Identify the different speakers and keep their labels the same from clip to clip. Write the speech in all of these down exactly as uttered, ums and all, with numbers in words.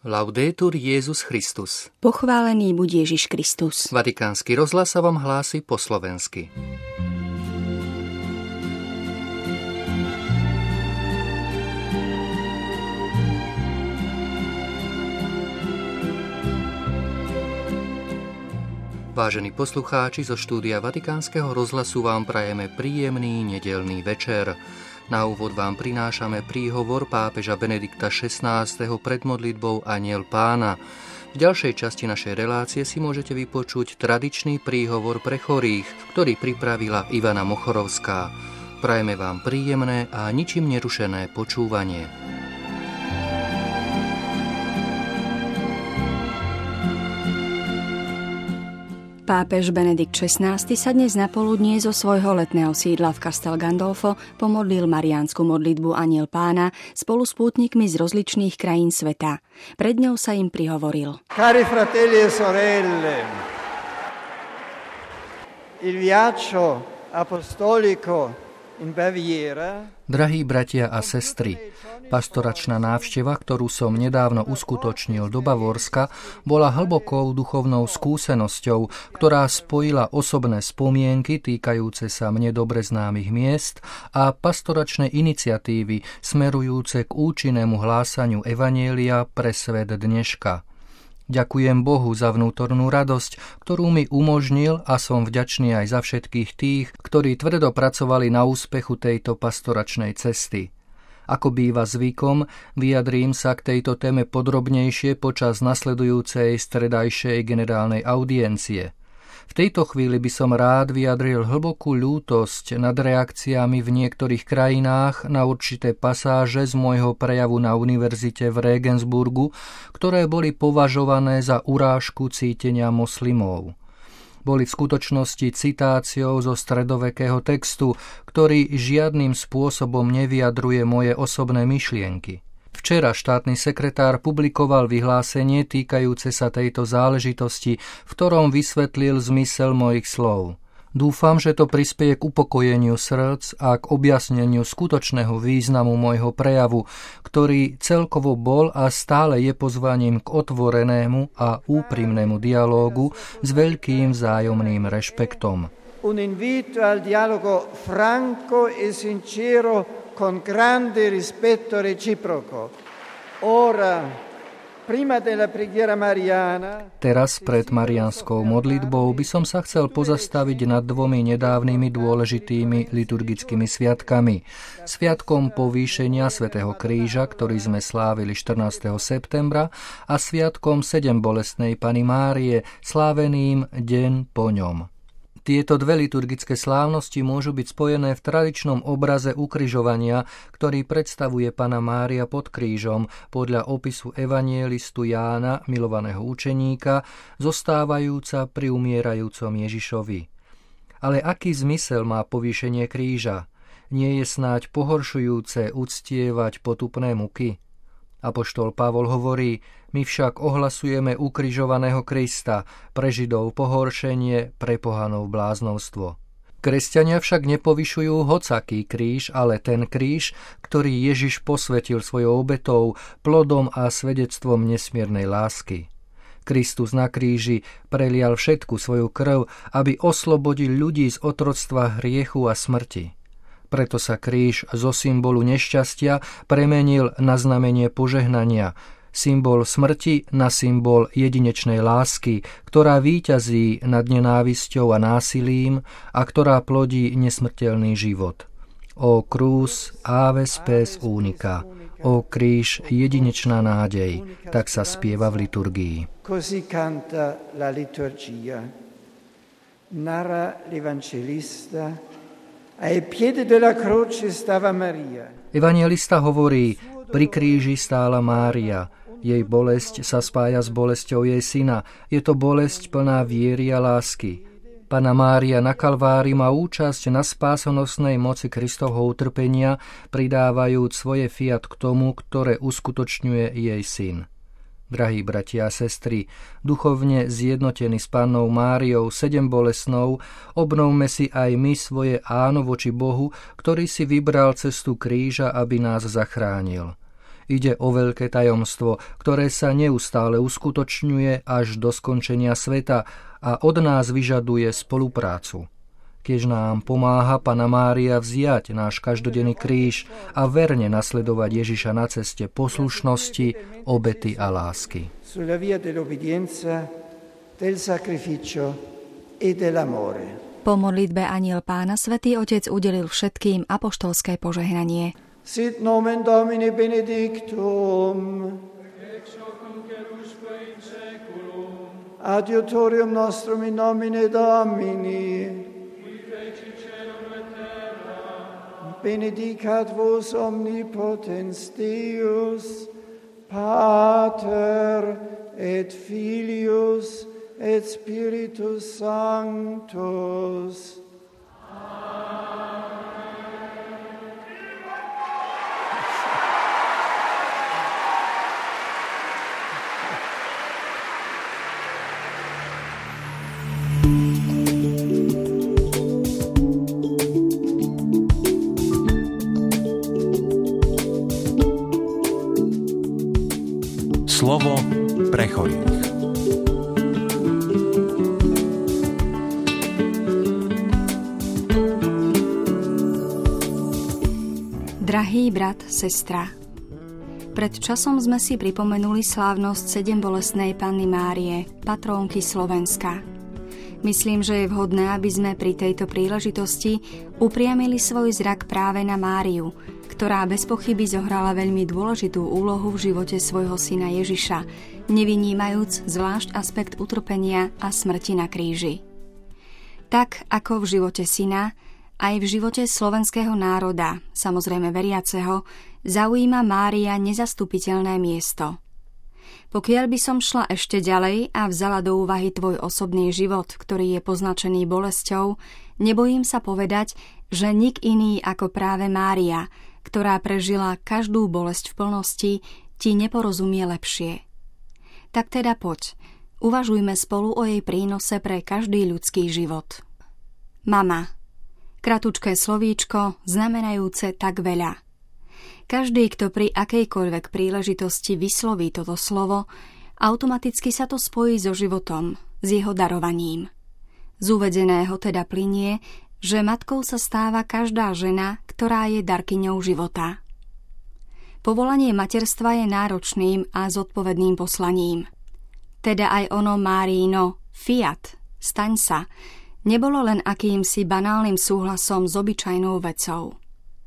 Speaker 1: Laudetur Jesus Christus.
Speaker 2: Pochválený buď Ježiš Kristus.
Speaker 1: Vatikánsky rozhlas sa vám hlási po slovensky. Vážení poslucháči, zo štúdia Vatikánskeho rozhlasu vám prajeme príjemný nedeľný večer. Na úvod vám prinášame príhovor pápeža Benedikta šestnásteho pred modlitbou Anjel Pána. V ďalšej časti našej relácie si môžete vypočuť tradičný príhovor pre chorých, ktorý pripravila Ivana Mochorovská. Prajeme vám príjemné a ničím nerušené počúvanie.
Speaker 2: Pápež Benedikt šestnásty sa dnes napoludnie zo svojho letného sídla v Castel Gandolfo pomodlil mariánsku modlitbu Anjel Pána spolu s pútnikmi z rozličných krajín sveta. Pred ňou sa im prihovoril.
Speaker 3: Cari fratelli e sorelle, il viaggio apostolico in Baviera.
Speaker 1: Drahí bratia a sestry, pastoračná návšteva, ktorú som nedávno uskutočnil do Bavorska, bola hlbokou duchovnou skúsenosťou, ktorá spojila osobné spomienky týkajúce sa mne dobre známych miest a pastoračné iniciatívy smerujúce k účinnému hlásaniu evanjelia pre svet dneška. Ďakujem Bohu za vnútornú radosť, ktorú mi umožnil, a som vďačný aj za všetkých tých, ktorí tvrdo pracovali na úspechu tejto pastoračnej cesty. Ako býva zvykom, vyjadrím sa k tejto téme podrobnejšie počas nasledujúcej stredajšej generálnej audiencie. V tejto chvíli by som rád vyjadril hlbokú ľútosť nad reakciami v niektorých krajinách na určité pasáže z môjho prejavu na univerzite v Regensburgu, ktoré boli považované za urážku cítenia moslimov. Boli v skutočnosti citáciou zo stredovekého textu, ktorý žiadnym spôsobom nevyjadruje moje osobné myšlienky. Včera štátny sekretár publikoval vyhlásenie týkajúce sa tejto záležitosti, v ktorom vysvetlil zmysel mojich slov. Dúfam, že to prispieje k upokojeniu srdc a k objasneniu skutočného významu môjho prejavu, ktorý celkovo bol a stále je pozvaním k otvorenému a úprimnému dialógu s veľkým vzájomným rešpektom.
Speaker 3: Un invito al dialogo franco e sincero con grande rispetto reciproco. Ora, prima della preghiera mariana.
Speaker 1: Teraz pred mariánskou modlitbou by som sa chcel pozastaviť nad dvomi nedávnymi dôležitými liturgickými sviatkami. Sviatkom povýšenia svätého Kríža, ktorý sme slávili štrnásteho septembra, a sviatkom sedembolestnej Panny Márie, sláveným deň po ňom. Tieto dve liturgické slávnosti môžu byť spojené v tradičnom obraze ukrižovania, ktorý predstavuje Panna Mária pod krížom podľa opisu evanielistu Jána, milovaného učeníka, zostávajúca pri umierajúcom Ježišovi. Ale aký zmysel má povýšenie kríža? Nie je snáď pohoršujúce uctievať potupné muky? Apoštol Pavol hovorí: my však ohlasujeme ukrižovaného Krista, pre Židov pohoršenie, pre pohanov bláznovstvo. Kresťania však nepovyšujú hocaký kríž, ale ten kríž, ktorý Ježiš posvetil svojou obetou, plodom a svedectvom nesmiernej lásky. Kristus na kríži prelial všetku svoju krv, aby oslobodil ľudí z otroctva hriechu a smrti. Preto sa kríž zo symbolu nešťastia premenil na znamenie požehnania, symbol smrti na symbol jedinečnej lásky, ktorá víťazí nad nenávisťou a násilím a ktorá plodí nesmrteľný život. O cruz ave spes unica, o kríž jedinečná nádej, tak sa spieva v liturgii.
Speaker 3: Così canta la liturgia. Narra l'evangelista. Ai piedi della croce stava Maria.
Speaker 1: Evanjelista hovorí: pri kríži stála Mária. Jej bolesť sa spája s bolesťou jej syna. Je to bolesť plná viery a lásky. Panna Mária na Kalvári má účasť na spásonosnej moci Kristovho utrpenia, pridávajúc svoje fiat k tomu, ktoré uskutočňuje jej syn. Drahí bratia a sestry, duchovne zjednotení s Pannou Máriou sedembolestnou, obnovme si aj my svoje áno voči Bohu, ktorý si vybral cestu kríža, aby nás zachránil. Ide o veľké tajomstvo, ktoré sa neustále uskutočňuje až do skončenia sveta a od nás vyžaduje spoluprácu. Keď nám pomáha Panna Mária vziať náš každodenný kríž a verne nasledovať Ježiša na ceste poslušnosti, obety a lásky.
Speaker 3: Sulla via dell'obbedienza, del sacrificio e dell'amore.
Speaker 2: Po modlitbe Anjel Pána Svätý Otec udelil všetkým apoštolské požehnanie.
Speaker 3: Sit nomen Domini benedictum, adiutorium nostrum in nomine Domini, benedicat vos omnipotens Deus, Pater et Filius et Spiritus Sanctus.
Speaker 4: Slovo pre chorých.
Speaker 2: Drahý brat, sestra, pred časom sme si pripomenuli slávnosť sedembolestnej Panny Márie, patrónky Slovenska. Myslím, že je vhodné, aby sme pri tejto príležitosti upriamili svoj zrak práve na Máriu, ktorá bez pochyby zohrala veľmi dôležitú úlohu v živote svojho syna Ježiša, nevynímajúc zvlášť aspekt utrpenia a smrti na kríži. Tak ako v živote syna, aj v živote slovenského národa, samozrejme veriaceho, zaujíma Mária nezastupiteľné miesto. Pokiaľ by som šla ešte ďalej a vzala do úvahy tvoj osobný život, ktorý je poznačený bolesťou, nebojím sa povedať, že nik iný ako práve Mária, ktorá prežila každú bolesť v plnosti, ti neporozumie lepšie. Tak teda poď, uvažujme spolu o jej prínose pre každý ľudský život. Mama. Kratučké slovíčko, znamenajúce tak veľa. Každý, kto pri akejkoľvek príležitosti vysloví toto slovo, automaticky sa to spojí so životom, s jeho darovaním. Z uvedeného teda plynie, že matkou sa stáva každá žena, ktorá je darkyňou života. Povolanie materstva je náročným a zodpovedným poslaním. Teda aj ono Márino, fiat, staň sa, nebolo len akýmsi banálnym súhlasom s obyčajnou vecou.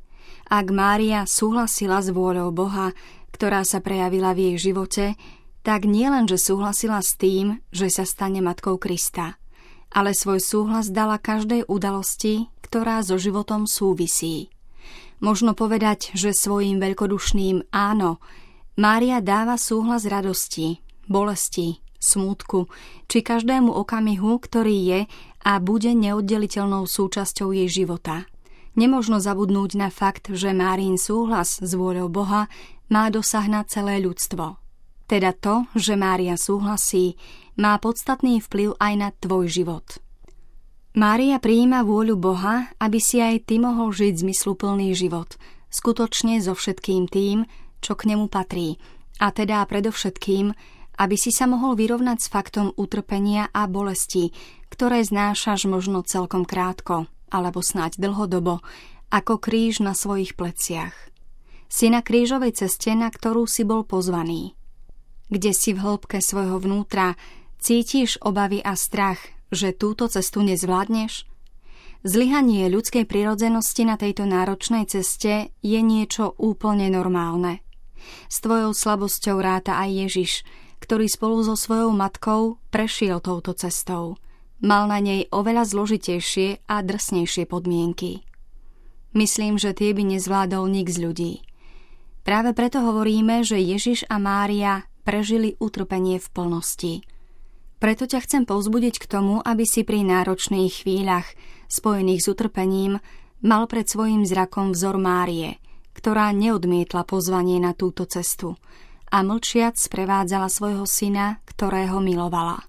Speaker 2: Ak Mária súhlasila s vôľou Boha, ktorá sa prejavila v jej živote, tak nielen, že súhlasila s tým, že sa stane matkou Krista, ale svoj súhlas dala každej udalosti, ktorá so životom súvisí. Možno povedať, že svojím veľkodušným áno, Mária dáva súhlas radosti, bolesti, smútku, či každému okamihu, ktorý je a bude neoddeliteľnou súčasťou jej života. Nemožno zabudnúť na fakt, že Márin súhlas s vôľou Boha má dosah na celé ľudstvo. Teda to, že Mária súhlasí, má podstatný vplyv aj na tvoj život. Mária prijíma vôľu Boha, aby si aj ty mohol žiť zmysluplný život, skutočne so všetkým tým, čo k nemu patrí, a teda predovšetkým, aby si sa mohol vyrovnať s faktom utrpenia a bolesti, ktoré znášaš možno celkom krátko, alebo snáď dlhodobo, ako kríž na svojich pleciach. Si na krížovej ceste, na ktorú si bol pozvaný. Kde si v hĺbke svojho vnútra cítiš obavy a strach, že túto cestu nezvládneš? Zlyhanie ľudskej prirodzenosti na tejto náročnej ceste je niečo úplne normálne. S tvojou slabosťou ráta aj Ježiš, ktorý spolu so svojou matkou prešiel touto cestou. Mal na nej oveľa zložitejšie a drsnejšie podmienky. Myslím, že tie by nezvládol nik z ľudí. Práve preto hovoríme, že Ježiš a Mária prežili utrpenie v plnosti. Preto ťa chcem povzbudiť k tomu, aby si pri náročných chvíľach, spojených s utrpením, mal pred svojím zrakom vzor Márie, ktorá neodmietla pozvanie na túto cestu a mlčiac sprevádzala svojho syna, ktorého milovala.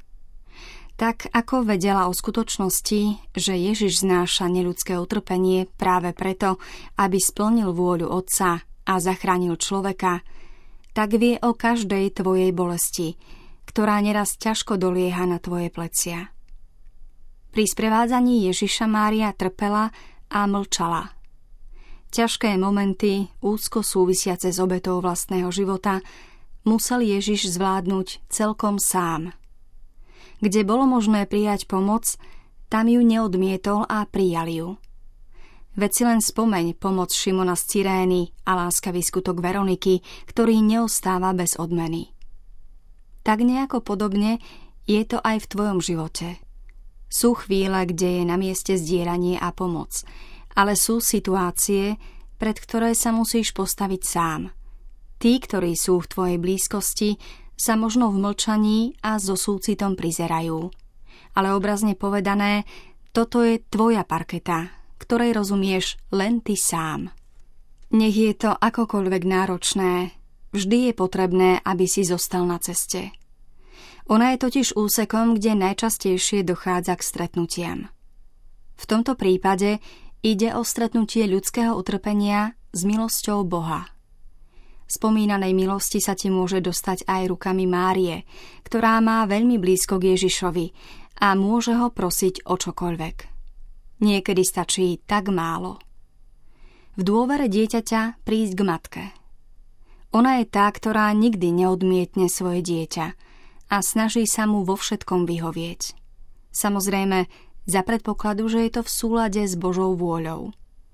Speaker 2: Tak ako vedela o skutočnosti, že Ježiš znáša neľudské utrpenie práve preto, aby splnil vôľu Otca a zachránil človeka, tak vie o každej tvojej bolesti, ktorá neraz ťažko dolieha na tvoje plecia. Pri sprevádzaní Ježiša Mária trpela a mlčala. Ťažké momenty, úzko súvisiace s obetou vlastného života, musel Ježiš zvládnuť celkom sám. Kde bolo možné prijať pomoc, tam ju neodmietol a prijal ju. Veď si len spomeň pomoc Šimona z Cyrény a láskavý skutok Veroniky, ktorý neostáva bez odmeny. Tak nejako podobne je to aj v tvojom živote. Sú chvíle, kde je na mieste zdieľanie a pomoc, ale sú situácie, pred ktoré sa musíš postaviť sám. Tí, ktorí sú v tvojej blízkosti, sa možno v mlčaní a so súcitom prizerajú. Ale obrazne povedané, toto je tvoja parketa, ktorej rozumieš len ty sám. Nech je to akokoľvek náročné, vždy je potrebné, aby si zostal na ceste. Ona je totiž úsekom, kde najčastejšie dochádza k stretnutiam. V tomto prípade ide o stretnutie ľudského utrpenia s milosťou Boha. Spomínanej milosti sa ti môže dostať aj rukami Márie, ktorá má veľmi blízko k Ježišovi a môže ho prosiť o čokoľvek. Niekedy stačí tak málo. V dôvere dieťaťa prísť k matke. Ona je tá, ktorá nikdy neodmietne svoje dieťa a snaží sa mu vo všetkom vyhovieť. Samozrejme, za predpokladu, že je to v súlade s Božou vôľou.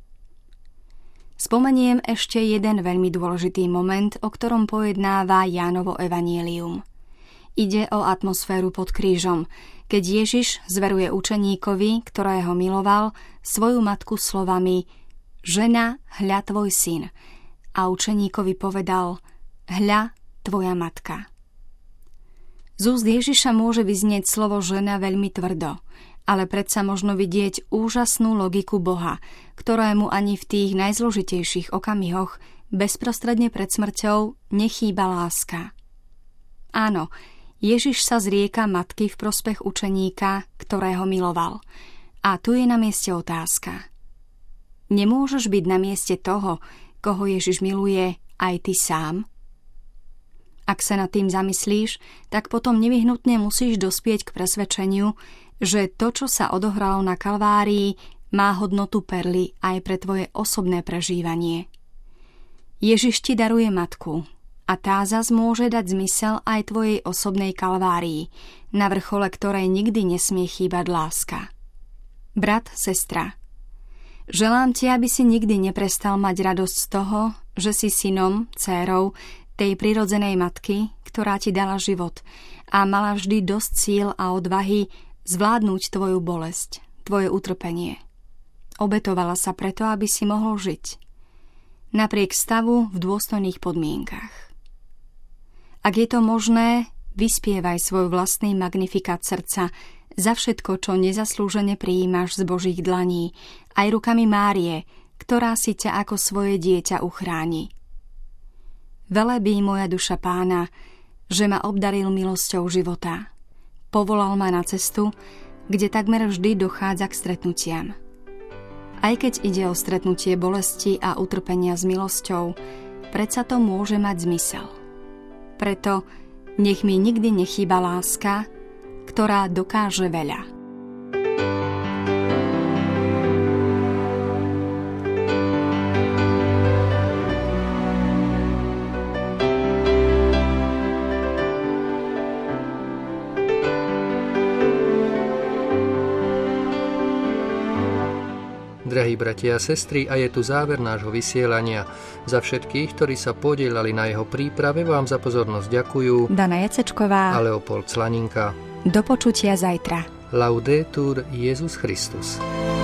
Speaker 2: Spomeniem ešte jeden veľmi dôležitý moment, o ktorom pojednáva Jánovo evanjelium. Ide o atmosféru pod krížom, keď Ježiš zveruje učeníkovi, ktorého miloval, svoju matku slovami Žena, hľa tvoj syn. A učeníkovi povedal Hľa tvoja matka. Z úst Ježiša môže vyznieť slovo žena veľmi tvrdo, ale predsa možno vidieť úžasnú logiku Boha, ktorému ani v tých najzložitejších okamihoch bezprostredne pred smrťou nechýba láska. Áno, Ježiš sa zrieka matky v prospech učeníka, ktorého miloval. A tu je na mieste otázka. Nemôžeš byť na mieste toho, koho Ježiš miluje, aj ty sám? Ak sa nad tým zamyslíš, tak potom nevyhnutne musíš dospieť k presvedčeniu, že to, čo sa odohralo na Kalvárii, má hodnotu perly aj pre tvoje osobné prežívanie. Ježiš ti daruje matku a tá zas môže dať zmysel aj tvojej osobnej Kalvárii, na vrchole ktorej nikdy nesmie chýbať láska. Brat, sestra, želám ti, aby si nikdy neprestal mať radosť z toho, že si synom, dcérou tej prirodzenej matky, ktorá ti dala život a mala vždy dosť síl a odvahy zvládnuť tvoju bolesť, tvoje utrpenie. Obetovala sa preto, aby si mohol žiť. Napriek stavu v dôstojných podmienkach. Ak je to možné, vyspievaj svoj vlastný magnifikát srdca za všetko, čo nezaslúžene prijímaš z Božích dlaní, aj rukami Márie, ktorá si ťa ako svoje dieťa uchráni. Velebí moja duša Pána, že ma obdaril milosťou života. Povolal ma na cestu, kde takmer vždy dochádza k stretnutiam. Aj keď ide o stretnutie bolesti a utrpenia s milosťou, predsa to môže mať zmysel. Preto nech mi nikdy nechýba láska, ktorá dokáže veľa.
Speaker 1: Drahí bratia a sestry, a je tu záver nášho vysielania. Za všetkých, ktorí sa podielali na jeho príprave, vám za pozornosť ďakujú
Speaker 2: Dana Jacečková
Speaker 1: a Leopold Slaninka.
Speaker 2: Do počutia zajtra.
Speaker 1: Laudetur Jesus Christus.